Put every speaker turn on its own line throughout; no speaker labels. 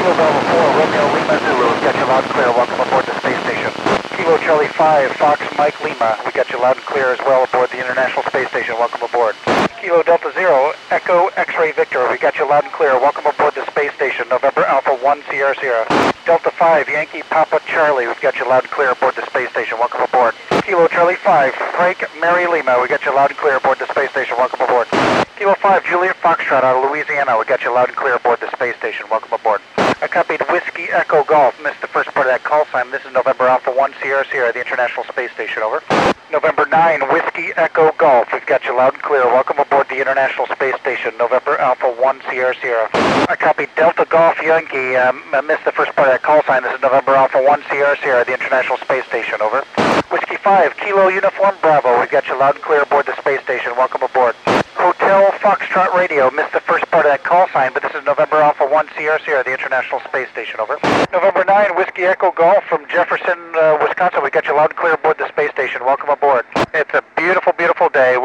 Kilo Bravo 4, Romeo Lima Zulu, we got you loud and clear. Welcome aboard the space station. Kilo Charlie 5, Fox Mike Lima, we got you loud and clear as well aboard the International Space Station. Welcome aboard. Kilo Delta Zero, Echo X-Ray Victor, we got you loud and clear. Welcome aboard the space station. November Alpha 1 Sierra Sierra. Delta 5, Yankee Papa Charlie, we've got you loud and clear aboard the space station. Welcome aboard. Kilo Charlie 5, Frank Mary Lima, we got you loud and clear aboard the space station. Welcome aboard. Kilo 5, Juliet Foxtrot out of Louisiana, we got you loud and clear aboard the space station. Welcome aboard. I copied Whiskey Echo Golf, missed the first part of that call sign. This is November Alpha 1 Sierra Sierra, the International Space Station, over. November 9, Whiskey Echo Golf, we've got you loud and clear. Welcome aboard the International Space Station, November Alpha 1 Sierra Sierra. I copied Delta Golf Yankee, I missed the first part of that call sign. This is November Alpha 1 Sierra Sierra, the International Space Station, over. Whiskey 5, Kilo Uniform Bravo, we've got you loud and clear aboard the space station. Welcome aboard. Hotel Foxtrot Radio, missed the first part of that call sign, but this is November Alpha 1 Sierra Sierra, the International Space Station, over. November 9, Whiskey Echo Golf from Jefferson, Wisconsin, we got you loud and clear aboard the space station. Welcome aboard. It's a beautiful, beautiful day.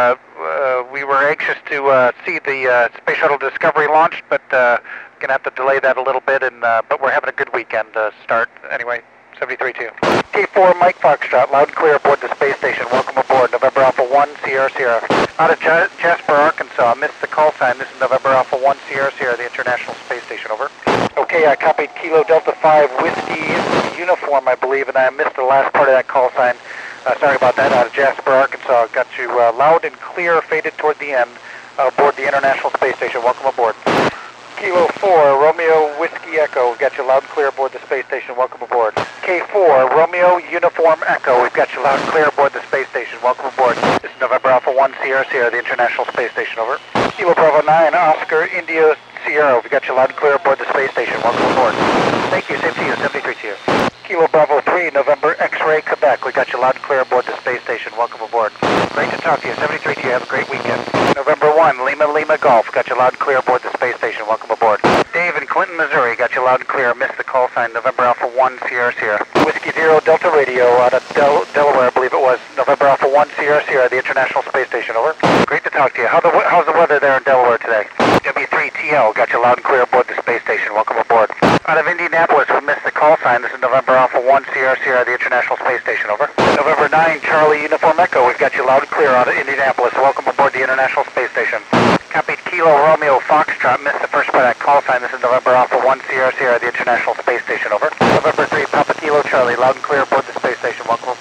We were anxious to see the Space Shuttle Discovery launched, but gonna have to delay that a little bit, but we're having a good weekend to start. Anyway, 73-2. T4 Mike Foxtrot, loud and clear aboard the space station. Welcome aboard, November Alpha 1 Sierra Sierra. Out of Jasper, Arkansas, missed the call sign. This is November Alpha 1 Sierra Sierra, the International Space Station, over. Okay, I copied Kilo Delta 5 Whiskey Uniform, I believe, and I missed the last part of that call sign. Sorry about that. Out of Jasper, Arkansas, got you loud and clear, faded toward the end, aboard the International Space Station. Welcome aboard. Kilo 4, Romeo Whiskey Echo, we've got you loud and clear aboard the space station. Welcome aboard. K4, Romeo Uniform Echo, we've got you loud and clear aboard the space station. Welcome aboard. This is November Alpha 1 Sierra Sierra, the International Space Station, over. Kilo Bravo 9, Oscar India Sierra, we've got you loud and clear aboard the space station. Welcome aboard. Thank you, same to you, 73 to you. Kilo Bravo 3, November X-Ray Quebec, we got you loud and clear aboard the space station. Welcome aboard. Great to talk to you, 73 to you, have a great weekend. November 1, Lima Golf, got you loud and clear aboard the space station. Welcome aboard. Dave in Clinton, Missouri, got you loud and clear, missed the call sign, November Alpha 1 Sierra Sierra. Whiskey Zero Delta Radio out of Delaware, I believe it was, November Alpha 1 Sierra Sierra, the International Space Station, over. Great to talk to you. How's the weather there in Delaware today? W3TL, got you loud and clear aboard the space station. Welcome aboard. Out of Indianapolis, we missed the call sign. This is November Alpha 1 Sierra Sierra, the International Space Station, over. November 9, Charlie Uniform Echo, we've got you loud and clear out of Indianapolis. Welcome aboard the International Space Station. Copied Kilo Romeo Foxtrot, missed the first part of that call sign. This is November Alpha 1 Sierra Sierra, the International Space Station, over. November 3, Papa Kilo Charlie, loud and clear aboard the space station. Welcome aboard.